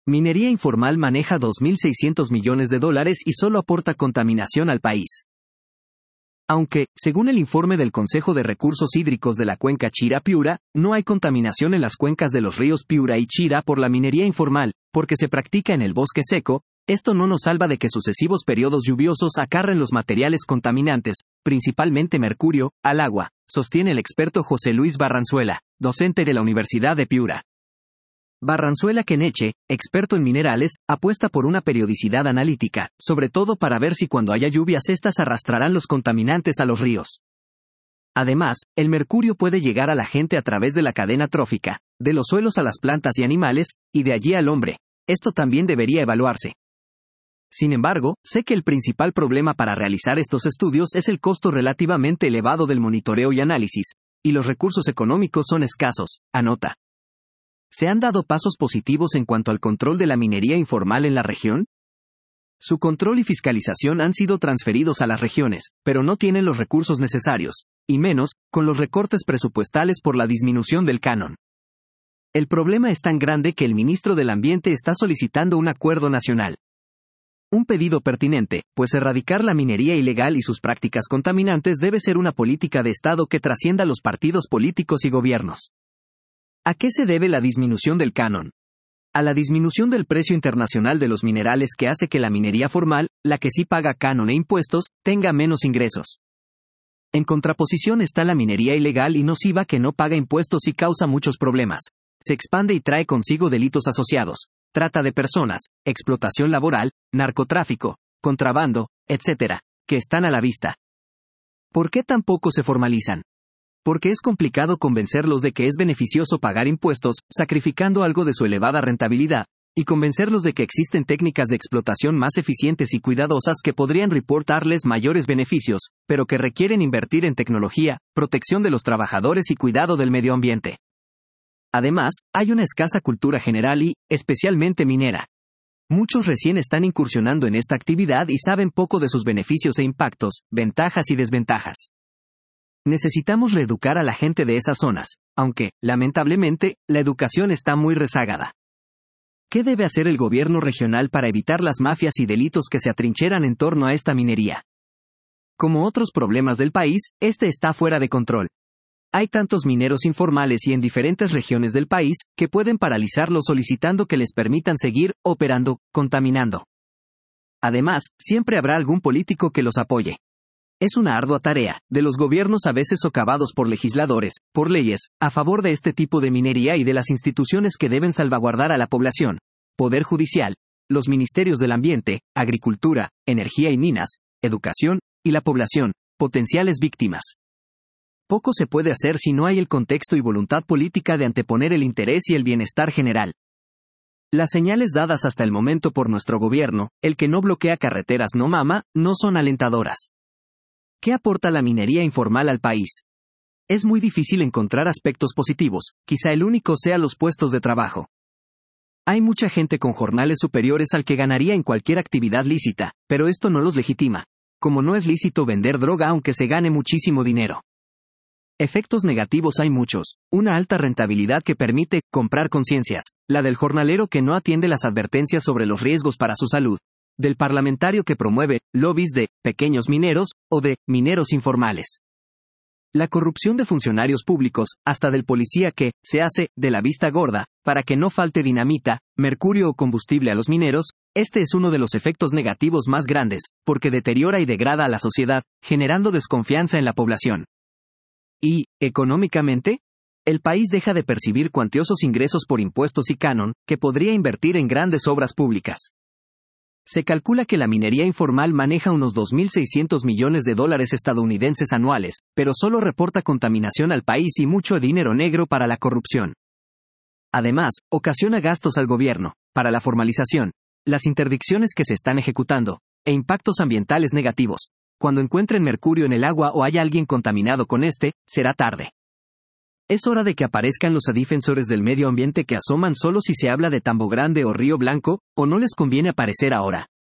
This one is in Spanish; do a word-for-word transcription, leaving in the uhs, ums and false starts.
Minería informal maneja dos mil seiscientos millones de dólares y solo aporta contaminación al país. Aunque, según el informe del Consejo de Recursos Hídricos de la cuenca Chira-Piura, no hay contaminación en las cuencas de los ríos Piura y Chira por la minería informal, porque se practica en el bosque seco, esto no nos salva de que sucesivos periodos lluviosos acarren los materiales contaminantes, principalmente mercurio, al agua, sostiene el experto José Luis Barranzuela, docente de la Universidad de Piura. Barranzuela Queneche, experto en minerales, apuesta por una periodicidad analítica, sobre todo para ver si cuando haya lluvias estas arrastrarán los contaminantes a los ríos. Además, el mercurio puede llegar a la gente a través de la cadena trófica, de los suelos a las plantas y animales, y de allí al hombre. Esto también debería evaluarse. Sin embargo, sé que el principal problema para realizar estos estudios es el costo relativamente elevado del monitoreo y análisis, y los recursos económicos son escasos, anota. ¿Se han dado pasos positivos en cuanto al control de la minería informal en la región? Su control y fiscalización han sido transferidos a las regiones, pero no tienen los recursos necesarios, y menos, con los recortes presupuestales por la disminución del canon. El problema es tan grande que el ministro del Ambiente está solicitando un acuerdo nacional. Un pedido pertinente, pues erradicar la minería ilegal y sus prácticas contaminantes debe ser una política de Estado que trascienda los partidos políticos y gobiernos. ¿A qué se debe la disminución del canon? A la disminución del precio internacional de los minerales que hace que la minería formal, la que sí paga canon e impuestos, tenga menos ingresos. En contraposición está la minería ilegal y nociva que no paga impuestos y causa muchos problemas. Se expande y trae consigo delitos asociados, trata de personas, explotación laboral, narcotráfico, contrabando, etcétera, que están a la vista. ¿Por qué tampoco se formalizan? Porque es complicado convencerlos de que es beneficioso pagar impuestos, sacrificando algo de su elevada rentabilidad, y convencerlos de que existen técnicas de explotación más eficientes y cuidadosas que podrían reportarles mayores beneficios, pero que requieren invertir en tecnología, protección de los trabajadores y cuidado del medio ambiente. Además, hay una escasa cultura general y, especialmente minera. Muchos recién están incursionando en esta actividad y saben poco de sus beneficios e impactos, ventajas y desventajas. Necesitamos reeducar a la gente de esas zonas, aunque, lamentablemente, la educación está muy rezagada. ¿Qué debe hacer el gobierno regional para evitar las mafias y delitos que se atrincheran en torno a esta minería? Como otros problemas del país, este está fuera de control. Hay tantos mineros informales y en diferentes regiones del país, que pueden paralizarlos solicitando que les permitan seguir operando, contaminando. Además, siempre habrá algún político que los apoye. Es una ardua tarea, de los gobiernos a veces socavados por legisladores, por leyes, a favor de este tipo de minería y de las instituciones que deben salvaguardar a la población, Poder Judicial, los Ministerios del Ambiente, Agricultura, Energía y Minas, Educación, y la población, potenciales víctimas. Poco se puede hacer si no hay el contexto y voluntad política de anteponer el interés y el bienestar general. Las señales dadas hasta el momento por nuestro gobierno, el que no bloquea carreteras no mama, no son alentadoras. ¿Qué aporta la minería informal al país? Es muy difícil encontrar aspectos positivos, quizá el único sea los puestos de trabajo. Hay mucha gente con jornales superiores al que ganaría en cualquier actividad lícita, pero esto no los legitima, como no es lícito vender droga aunque se gane muchísimo dinero. Efectos negativos hay muchos, una alta rentabilidad que permite comprar conciencias, la del jornalero que no atiende las advertencias sobre los riesgos para su salud, del parlamentario que promueve lobbies de pequeños mineros o de mineros informales. La corrupción de funcionarios públicos, hasta del policía que se hace de la vista gorda para que no falte dinamita, mercurio o combustible a los mineros, este es uno de los efectos negativos más grandes, porque deteriora y degrada a la sociedad, generando desconfianza en la población. Y, económicamente, el país deja de percibir cuantiosos ingresos por impuestos y canon, que podría invertir en grandes obras públicas. Se calcula que la minería informal maneja unos dos mil seiscientos millones de dólares estadounidenses anuales, pero solo reporta contaminación al país y mucho dinero negro para la corrupción. Además, ocasiona gastos al gobierno, para la formalización, las interdicciones que se están ejecutando, e impactos ambientales negativos. Cuando encuentren mercurio en el agua o haya alguien contaminado con este, será tarde. Es hora de que aparezcan los defensores del medio ambiente que asoman solo si se habla de Tambo Grande o Río Blanco, o no les conviene aparecer ahora.